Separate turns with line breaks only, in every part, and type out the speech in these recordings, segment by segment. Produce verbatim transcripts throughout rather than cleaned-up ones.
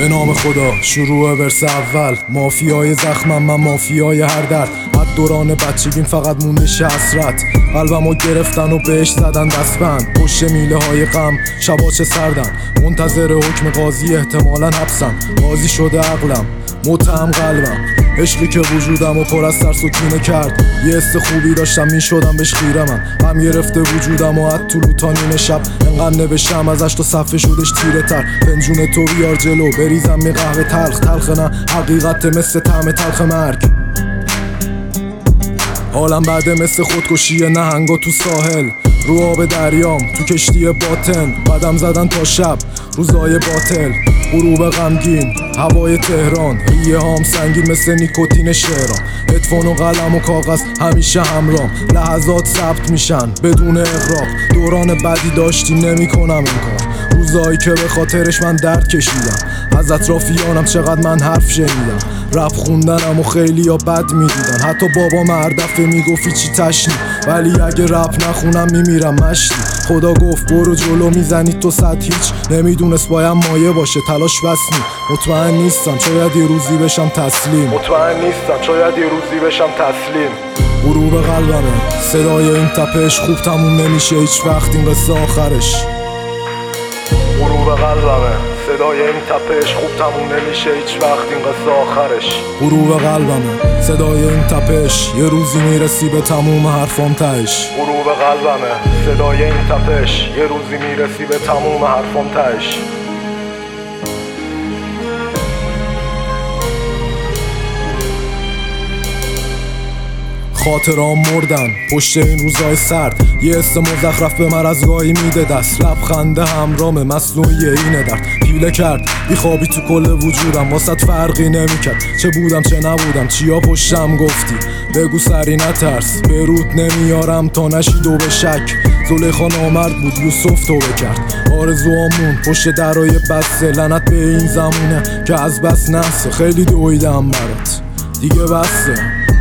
به نام خدا شروع ورس اول. مافیای زخمم من مافیای هر درد. از دوران بچگیم فقط مونده شه حسرت. قلبمو گرفتن و بهش زدن دستبند. پشت میله های غم شبا چه سردن. منتظر حکم قاضی احتمالاً حبسم. قاضی شده عقلم متهم قلبم. عشقی که وجودم و پر از ترس و کینه کرد. یه حس خوبی داشتم میشدم بهش خیره من. غم گرفته وجودم و از طلوع تا نیمه شب انقدر نوشتم ازش تو صفحه شدش تیره تر. پنجون تو بیار جلو بریزم می قهوه تلخ. تلخ نه حقیقت مثل طعم تلخ مرگ. حالم بعده مثل خودکشی نهنگا تو ساحل. رو آب دریام تو کشتی باطن. قدم زدن تا شب روزای باطل. غروب غمگین هوای تهران. ریه هام سنگین مثل نیکوتین شهران. هدفون و قلم و کاغذ همیشه همرام. لحظات ثبت میشن بدون اغراق. دوران بدی داشتیم نمی کنم این کار. روزایی که به خاطرش من درد کشیدم. از اطرافیانم چقدر من حرف شنیدم. رپ خوندنم و خیلی یا بد میدیدن. حتی بابام هر دفعه میگفتی چی تشنی. ولی اگه رپ نخونم میمیرم مشتی. خدا گفت برو جلو میزنی تو صد هیچ. نمیدونست باید مایه باشه تلاش بس نی. مطمئن نیستم شاید یه روزی بشم تسلیم.
مطمئن نیستم شاید یه روزی بشم تسلیم.
غروب قلبمه صدای این تپش. خوب تموم نمیشه هیچ وقت این قصه آخرش.
غروب قلبمه صدای این تپش. خوب تموم نمیشه هیچ وقت این قصه آخرش.
غروب قلبمه صدای این تپش. یه روزی میرسی به تموم حرفام تهش.
غروب قلبمه صدای این تپش. یه روزی میرسی به تموم حرفام تهش.
خاطرام مردن پشت این روزای سرد. یه حس مزخرف به من از گاهی میده دست. لبخنده همرام مصنوعی اینه درد. پیله کرد بیخوابی تو کل وجودم. واسط فرقی نمیکرد چه بودم چه نبودم. چیا پشتم گفتی بگو سری نترس. به رود نمیارم تا نشید و به شک. زلیخا نامرد بود یوسف توبه کرد. آرزوامون پشت درای بسته. لعنت به این زمونه که از بس نحسه. خیلی دویدم برات دیگه بسته.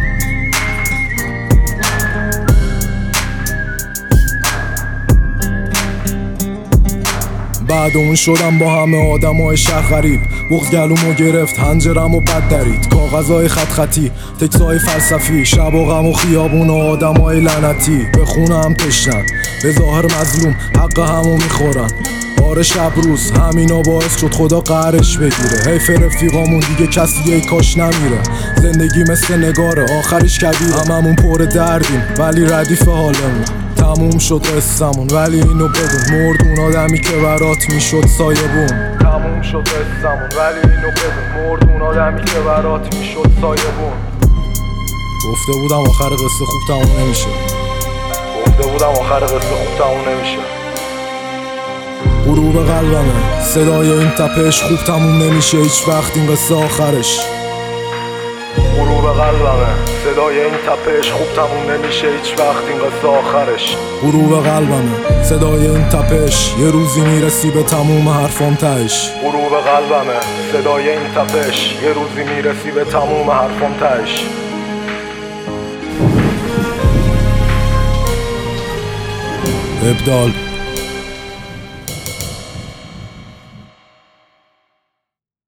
بعد اون شدم با همه آدم های شهر غریب. بغض گلومو گرفت هنجرم و بد درید. کاغذهای خط خطی تکسای فلسفی. شب و غم و خیابون و آدم های لعنتی. به خونه هم تشنن به ظاهر مظلوم حق همو میخورن. آره شب روز همینا باعث شد خدا قهرش بگیره. حیف رفیقامون دیگه کسی ای کاش نمیره. زندگی مثل نگاره آخرش کبیره. هممون پر دردیم ولی ردیف حالمون. تموم شد قصمون ولی اینو بدون. مرد اون آدمی که برات میشد سایبون.
تموم شد قصمون ولی اینو بدون. مرد اون آدمی که برات میشد سایبون.
گفته بودم آخر قصه خوب تموم نمیشه.
گفته بودم آخر قصه خوب تموم نمیشه.
غروب قلبمه صدای این تپش. خوب تموم نمیشه هیچ وقت این قصه آخرش.
غروب قلبمه صدای این تپش. خوب تموم نمیشه هیچ وقت این قصه آخرش.
غروب قلبمه صدای این تپش. یه روزی میرسی به تموم حرفام تهش.
غروب قلبمه صدای این تپش. یه روزی میرسی به تموم حرفام تهش.
ابدال